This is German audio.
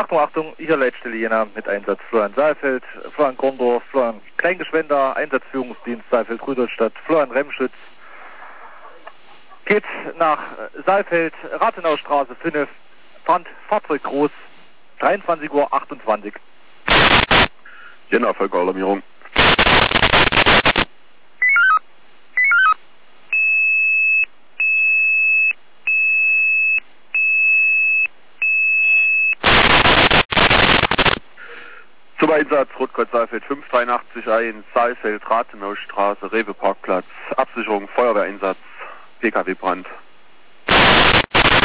Achtung, Achtung, hier Leitstelle Jena mit Einsatz Florian Saalfeld, Florian Gondorf, Florian Kleingeschwender, Einsatzführungsdienst Saalfeld-Rudolstadt, Florian Remschütz. Geht nach Saalfeld, Rathenaustraße 5, Fahrzeug groß, 23:28 Uhr. Jena, Völkeralarmierung. Zum Einsatz Rotkreuz Saalfeld 583-1, Saalfeld, Rathenaustraße, Rewe Parkplatz, Absicherung, Feuerwehreinsatz, PKW-Brand.